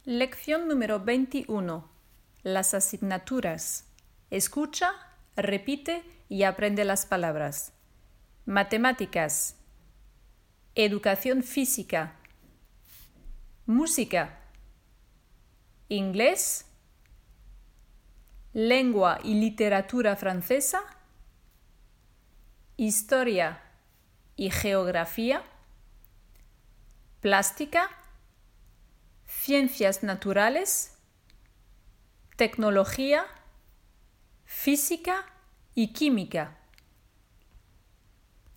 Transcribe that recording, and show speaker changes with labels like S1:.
S1: Lección número 21. Las asignaturas. Escucha, repite y aprende las palabras. Matemáticas. Educación física. Música. Inglés. Lengua y literatura francesa. Historia y geografía. Plástica. Ciencias naturales, tecnología, física y química.